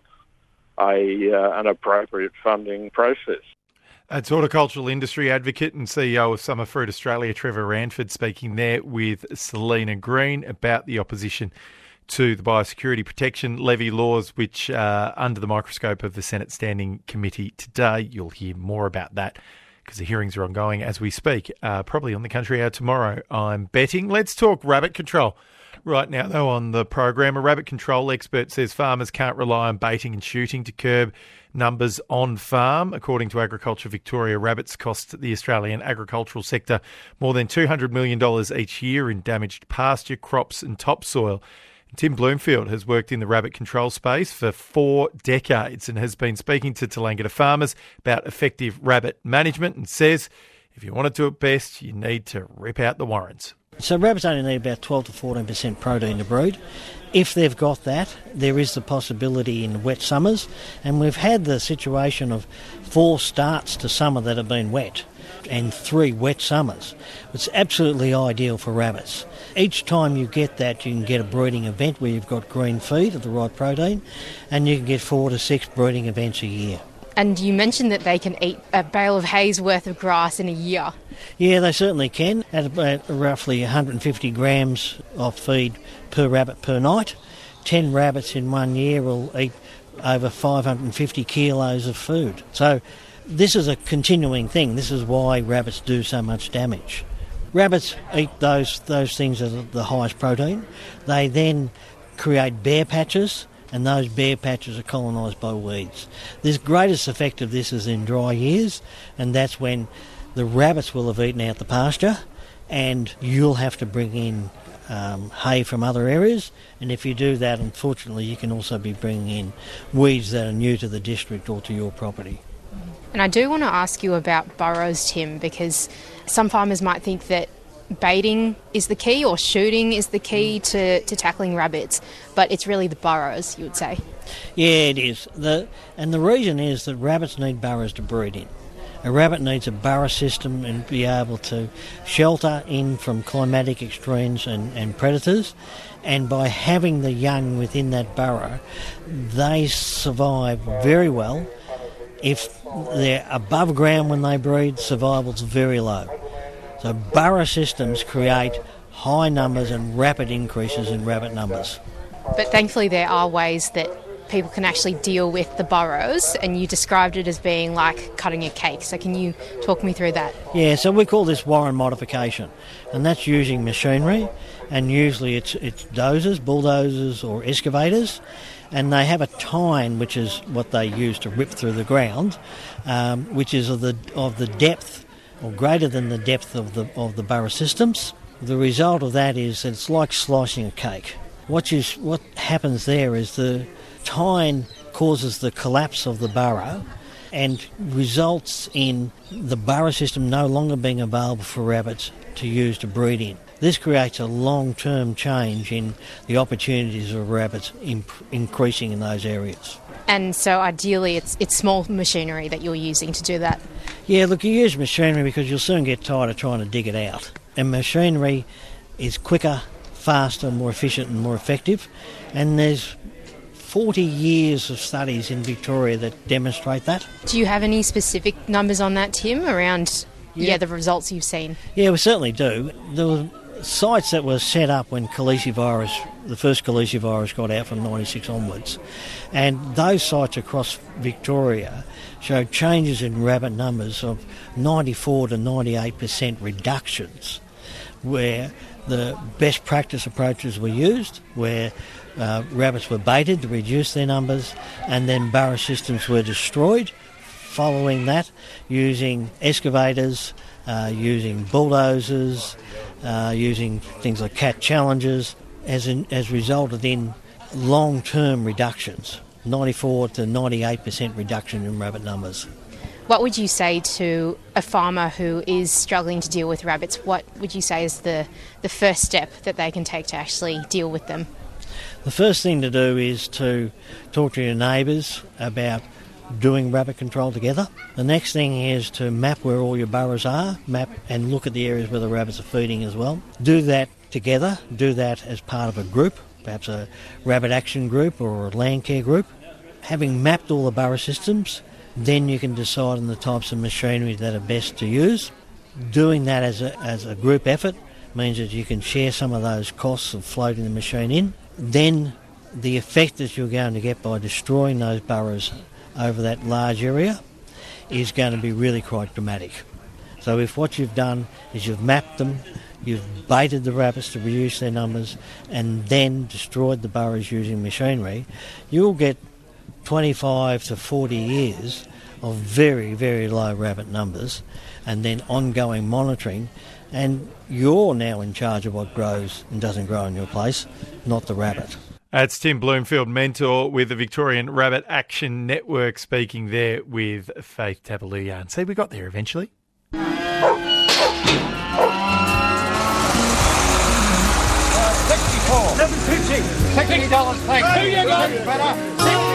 a uh, an appropriate funding process. That's horticultural industry advocate and C E O of Summer Fruit Australia, Trevor Ranford, speaking there with Selena Green about the opposition to the biosecurity protection levy laws, which are under the microscope of the Senate Standing Committee today. You'll hear more about that because the hearings are ongoing as we speak, uh, probably on the Country Hour tomorrow, I'm betting. Let's talk rabbit control. Right now, though, on the program, a rabbit control expert says farmers can't rely on baiting and shooting to curb numbers on farm. According to Agriculture Victoria, rabbits cost the Australian agricultural sector more than two hundred million dollars each year in damaged pasture, crops and topsoil. Tim Bloomfield has worked in the rabbit control space for four decades and has been speaking to Tallangatta farmers about effective rabbit management and says if you want to do it best, you need to rip out the warrens. So rabbits only need about twelve to fourteen percent protein to breed. If they've got that, there is the possibility in wet summers, and we've had the situation of four starts to summer that have been wet and three wet summers. It's absolutely ideal for rabbits. Each time you get that, you can get a breeding event where you've got green feed of the right protein, and you can get four to six breeding events a year. And you mentioned that they can eat a bale of hay's worth of grass in a year. Yeah, they certainly can, at about roughly one hundred fifty grams of feed per rabbit per night. Ten rabbits in one year will eat over five hundred fifty kilos of food. So this is a continuing thing. This is why rabbits do so much damage. Rabbits eat those those things that are the highest protein. They then create bare patches, and those bare patches are colonised by weeds. The greatest effect of this is in dry years, and that's when the rabbits will have eaten out the pasture, and you'll have to bring in um, hay from other areas. And if you do that, unfortunately, you can also be bringing in weeds that are new to the district or to your property. And I do want to ask you about burrows, Tim, because some farmers might think that baiting is the key or shooting is the key to, to tackling rabbits, but it's really the burrows, you would say. Yeah, it is. The, and the reason is that rabbits need burrows to breed in. A rabbit needs a burrow system and be able to shelter in from climatic extremes and, and predators, and by having the young within that burrow, they survive very well. If they're above ground when they breed, survival's very low. So burrow systems create high numbers and rapid increases in rabbit numbers. But thankfully there are ways that people can actually deal with the burrows, and you described it as being like cutting a cake. So can you talk me through that? Yeah, so we call this warren modification, and that's using machinery, and usually it's it's dozers, bulldozers or excavators, and they have a tine, which is what they use to rip through the ground, um, which is of the of the depth or greater than the depth of the of the burrow systems. The result of that is that it's like slicing a cake. What you what happens there is the tine causes the collapse of the burrow and results in the burrow system no longer being available for rabbits to use to breed in. This creates a long-term change in the opportunities of rabbits imp- increasing in those areas. And so ideally it's it's small machinery that you're using to do that? Yeah, look, you use machinery because you'll soon get tired of trying to dig it out. And machinery is quicker, faster, more efficient and more effective. And there's forty years of studies in Victoria that demonstrate that. Do you have any specific numbers on that, Tim, around Yeah. yeah, the results you've seen? Yeah, we certainly do. There were sites that were set up when calicivirus, the first calicivirus got out from ninety-six onwards, and those sites across Victoria showed changes in rabbit numbers of ninety-four to ninety-eight percent reductions, where the best practice approaches were used, where uh, rabbits were baited to reduce their numbers, and then burrow systems were destroyed. Following that, using excavators, uh, using bulldozers, uh, using things like cat challenges, has, in, has resulted in long-term reductions, ninety-four to ninety-eight percent reduction in rabbit numbers. What would you say to a farmer who is struggling to deal with rabbits? What would you say is the, the first step that they can take to actually deal with them? The first thing to do is to talk to your neighbours about doing rabbit control together. The next thing is to map where all your burrows are, map and look at the areas where the rabbits are feeding as well. Do that together, do that as part of a group, perhaps a rabbit action group or a land care group. Having mapped all the burrow systems, then you can decide on the types of machinery that are best to use. Doing that as a, as a group effort means that you can share some of those costs of floating the machine in. Then the effect that you're going to get by destroying those burrows over that large area is going to be really quite dramatic. So if what you've done is you've mapped them, you've baited the rabbits to reduce their numbers, and then destroyed the burrows using machinery, you'll get twenty-five to forty years of very, very low rabbit numbers, and then ongoing monitoring, and you're now in charge of what grows and doesn't grow in your place, not the rabbit. That's Tim Bloomfield, mentor with the Victorian Rabbit Action Network, speaking there with Faith Tabaluyan. See, we got there eventually. sixty-four, seven fifty, sixty dollars, thanks. Two you go, better.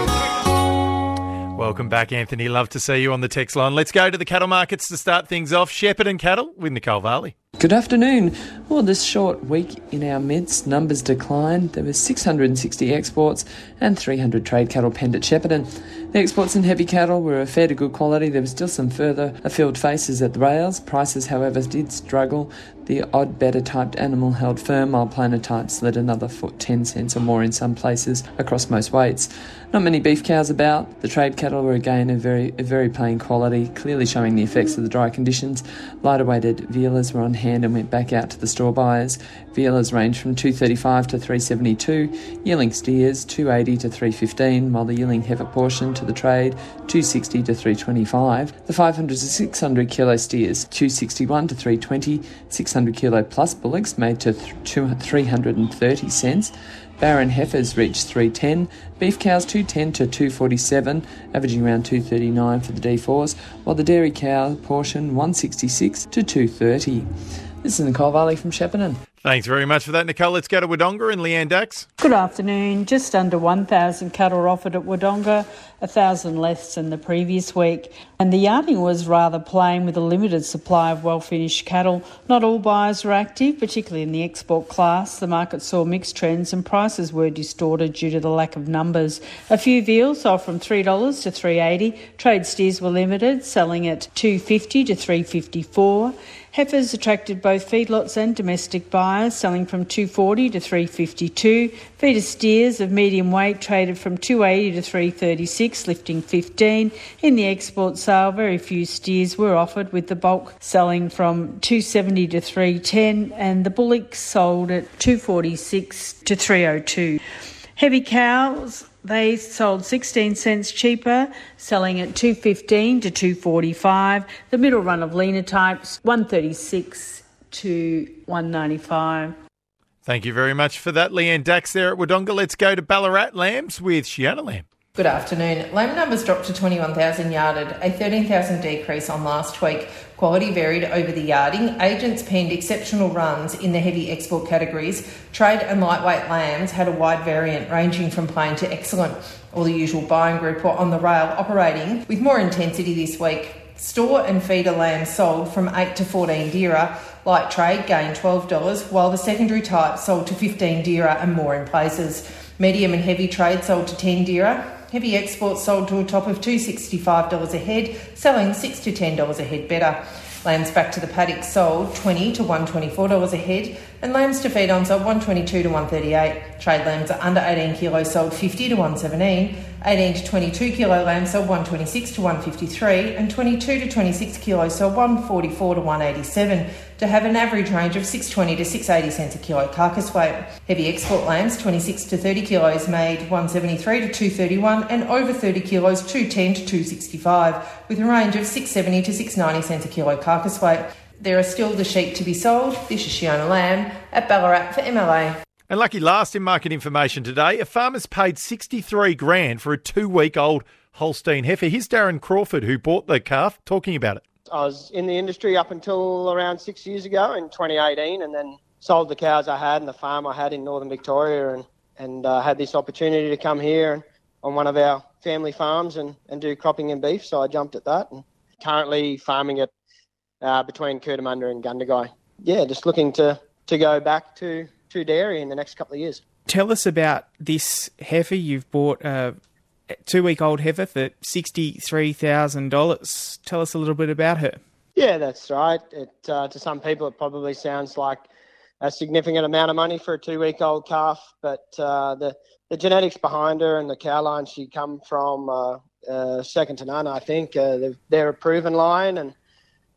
Welcome back, Anthony. Love to see you on the text line. Let's go to the cattle markets to start things off. Shepparton Cattle with Nicole Varley. Good afternoon. Well, this short week in our midst, numbers declined. There were six hundred sixty exports and three hundred trade cattle penned at Shepparton. The exports in heavy cattle were a fair to good quality. There were still some further afield faces at the rails. Prices, however, did struggle. The odd better typed animal held firm, while plainer types slid another foot ten cents or more in some places across most weights. Not many beef cows about. The trade cattle were again a very a very plain quality, clearly showing the effects of the dry conditions. Lighter weighted vealers were on hand and went back out to the store buyers. Vealers ranged from two thirty-five to three seventy-two, yearling steers two eighty to three fifteen, while the yearling heifer portion to the trade two sixty to three twenty-five. The five hundred to six hundred kilo steers two sixty-one to three twenty, six hundred kilo plus bullocks made to three hundred thirty cents. Barren heifers reached three ten, beef cows two ten to two forty-seven, averaging around two thirty-nine for the D fours, while the dairy cow portion one sixty-six to two thirty. This is Nicole Varley from Shepparton. Thanks very much for that, Nicole. Let's go to Wodonga and Leanne Dax. Good afternoon. Just under one thousand cattle are offered at Wodonga, one thousand less than the previous week. And the yarding was rather plain with a limited supply of well-finished cattle. Not all buyers were active, particularly in the export class. The market saw mixed trends and prices were distorted due to the lack of numbers. A few veals sold from three dollars to three eighty. Trade steers were limited, selling at two fifty to three fifty-four. Heifers attracted both feedlots and domestic buyers, selling from two forty to three fifty-two. Feeder steers of medium weight traded from two eighty to three thirty-six, lifting fifteen. In the export sale, very few steers were offered, with the bulk selling from two seventy to three ten, and the bullocks sold at two forty-six to three oh two. Heavy cows, they sold sixteen cents cheaper, selling at two fifteen to two forty-five. The middle run of leaner types, one thirty-six to one ninety-five. Thank you very much for that, Leanne Dax there at Wodonga. Let's go to Ballarat Lambs with Shiana Lamb. Good afternoon. Lamb numbers dropped to twenty-one thousand yarded, a thirteen thousand decrease on last week. Quality varied over the yarding. Agents penned exceptional runs in the heavy export categories. Trade and lightweight lambs had a wide variant, ranging from plain to excellent. All the usual buying group were on the rail, operating with more intensity this week. Store and feeder lambs sold from eight to fourteen dirham. Light trade gained twelve dollars, while the secondary type sold to fifteen dirham and more in places. Medium and heavy trade sold to ten dirham. Heavy exports sold to a top of two hundred sixty-five dollars a head, selling six to ten dollars a head better. Lambs back to the paddock sold twenty to one hundred twenty-four dollars a head, and lambs to feed on sold one hundred twenty-two to one hundred thirty-eight. Trade lambs are under eighteen kilos sold fifty to one hundred seventeen. eighteen to twenty-two kilo lambs sold one hundred twenty-six to one hundred fifty-three, and twenty-two to twenty-six kilos sold one hundred forty-four to one hundred eighty-seven, to have an average range of six twenty to six eighty cents a kilo carcass weight. Heavy export lambs twenty-six to thirty kilos made one hundred seventy-three to two hundred thirty-one, and over thirty kilos two hundred ten to two hundred sixty-five, with a range of six seventy to six ninety cents a kilo carcass weight. There are still the sheep to be sold. This is Shiona Lamb at Ballarat for M L A. And lucky last in market information today, a farmer's paid sixty-three grand for a two-week-old Holstein heifer. Here's Darren Crawford, who bought the calf, talking about it. I was in the industry up until around six years ago in twenty eighteen, and then sold the cows I had and the farm I had in northern Victoria, and, and uh, had this opportunity to come here on one of our family farms and, and do cropping and beef, so I jumped at that, and currently farming it uh, between Cootamundra and Gundagai. Yeah, just looking to, to go back to, to dairy in the next couple of years. Tell us about this heifer. You've bought a two-week-old heifer for sixty-three thousand dollars. Tell us a little bit about her. Yeah, that's right. It, uh, to some people, it probably sounds like a significant amount of money for a two-week-old calf, but uh, the, the genetics behind her and the cow line she come from, uh, uh, second to none, I think. Uh, they're a proven line, and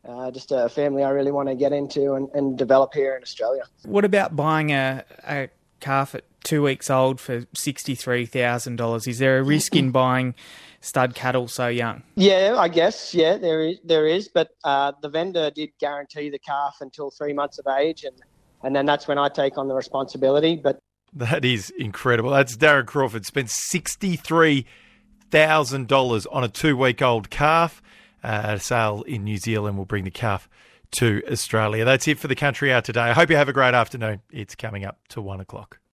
uh, just a family I really want to get into and, and develop here in Australia. What about buying a, a calf at two weeks old for sixty-three thousand dollars? Is there a risk in buying stud cattle so young? Yeah, I guess, yeah, there is, there is. But uh, the vendor did guarantee the calf until three months of age, and, and then that's when I take on the responsibility. But that is incredible. That's Darren Crawford. Spent sixty-three thousand dollars on a two-week-old calf. Uh, a sale in New Zealand will bring the calf to Australia. That's it for the Country Hour today. I hope you have a great afternoon. It's coming up to one o'clock.